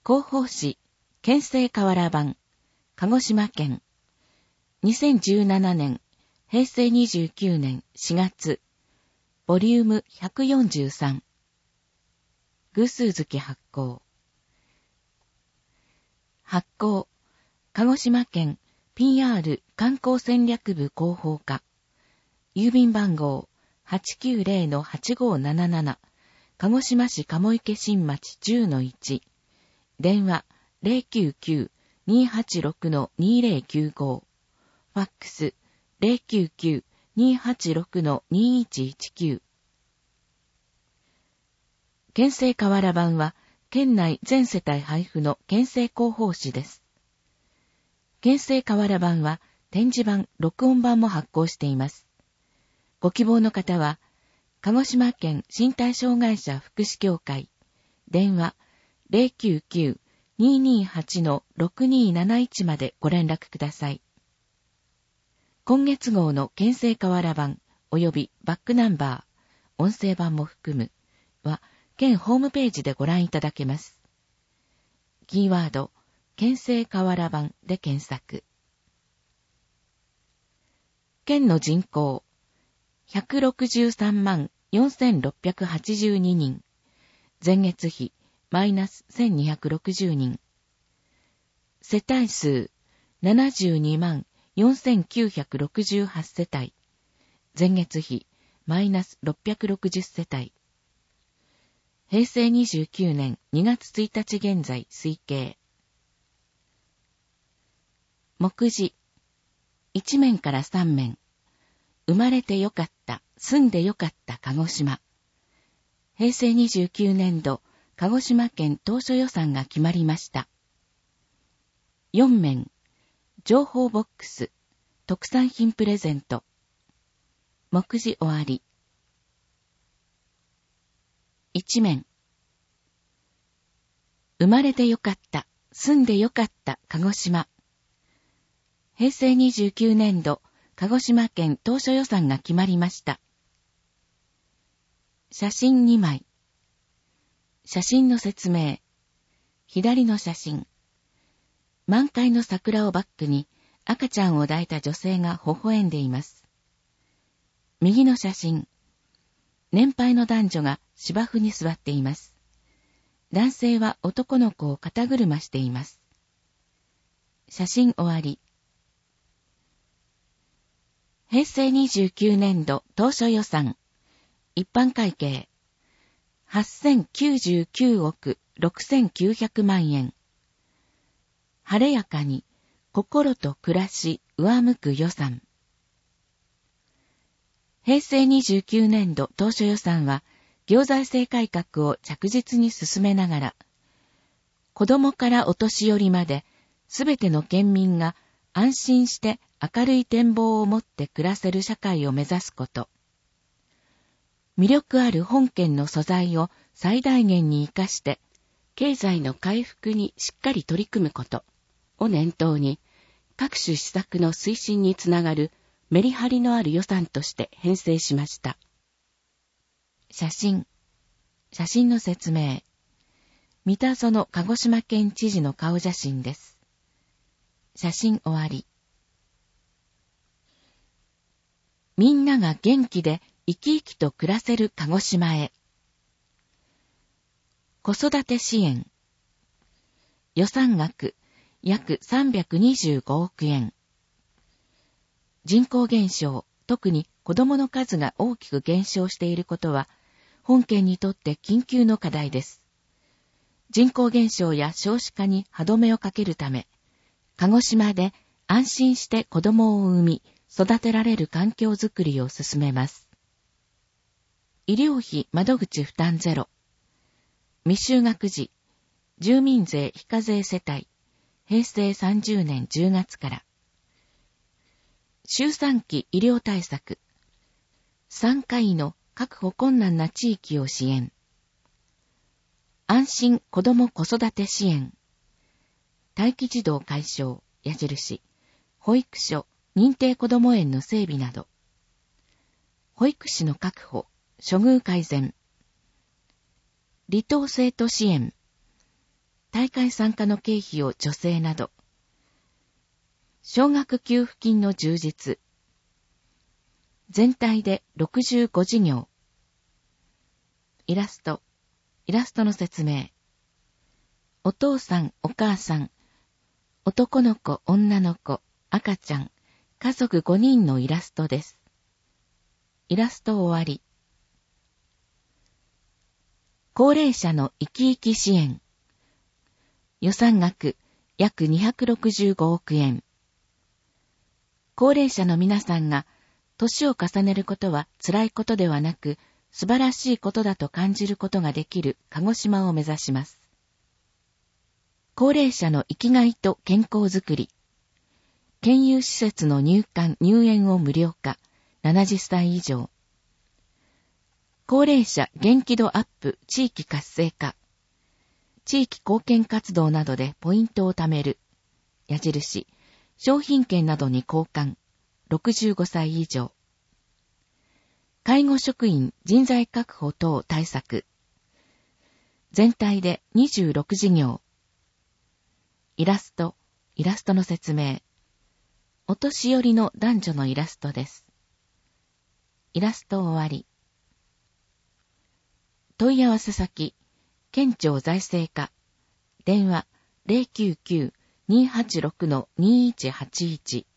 広報誌、県政瓦版、鹿児島県。2017年、平成29年4月、ボリューム143。偶数月発行。発行、鹿児島県 PR 観光戦略部広報課。郵便番号 890-8577。鹿児島市鴨池新町 10-1。電話 099-286-2095。ファックス 099-286-2119。県政瓦版は、県内全世帯配布の県政広報誌です。県政瓦版は、展示版、録音版も発行しています。ご希望の方は、鹿児島県身体障害者福祉協会、電話 099-228-6271 までご連絡ください。今月号の県政瓦版及びバックナンバー、音声版も含むは、県ホームページでご覧いただけます。キーワード、県政瓦版で検索。県の人口、1634682人。前月比、マイナス1260人。世帯数、724,4968世帯。前月比、マイナス660世帯。平成29年2月1日現在推計。目次。1面から3面。生まれてよかった、住んでよかった鹿児島。平成29年度、鹿児島県当初予算が決まりました。4面。情報ボックス、特産品プレゼント。目次終わり。1面。生まれてよかった、住んでよかった鹿児島。平成29年度、鹿児島県当初予算が決まりました。写真2枚。写真の説明。左の写真。満開の桜をバックに赤ちゃんを抱いた女性が微笑んでいます。右の写真。年配の男女が芝生に座っています。男性は男の子を肩車しています。写真終わり。平成29年度当初予算。一般会計。8099億6900万円。晴れやかに心と暮らし上向く予算。平成29年度当初予算は、行財政改革を着実に進めながら、子供からお年寄りまで、すべての県民が安心して明るい展望を持って暮らせる社会を目指すこと。魅力ある本県の素材を最大限に活かして、経済の回復にしっかり取り組むことを念頭に、各種施策の推進につながるメリハリのある予算として編成しました。写真の説明。三田園鹿児島県知事の顔写真です。写真終わり。みんなが元気で生き生きと暮らせる鹿児島へ。子育て支援。予算額約325億円。人口減少、特に子どもの数が大きく減少していることは、本県にとって緊急の課題です。人口減少や少子化に歯止めをかけるため、鹿児島で安心して子供を産み、育てられる環境づくりを進めます。医療費窓口負担ゼロ。未就学児、住民税非課税世帯、平成30年10月から。周産期医療対策。産科医の確保困難な地域を支援。安心子ども子育て支援。待機児童解消、矢印。保育所、認定こども園の整備など。保育士の確保、処遇改善。離島生徒支援。 大会参加の経費を助成など、奨学給付金の充実、全体で65事業、イラストの説明、お父さん、お母さん、男の子、女の子、赤ちゃん、家族5人のイラストです。イラスト終わり。高齢者の生き生き支援。予算額約265億円。高齢者の皆さんが年を重ねることは辛いことではなく素晴らしいことだと感じることができる鹿児島を目指します。高齢者の生きがいと健康づくり。県有施設の入園を無料化。70歳以上。高齢者元気度アップ地域活性化。地域貢献活動などでポイントを貯める。矢印。商品券などに交換。65歳以上。介護職員人材確保等対策。全体で26事業。イラストの説明。お年寄りの男女のイラストです。イラスト終わり。問い合わせ先、県庁財政課。電話 099-286-2181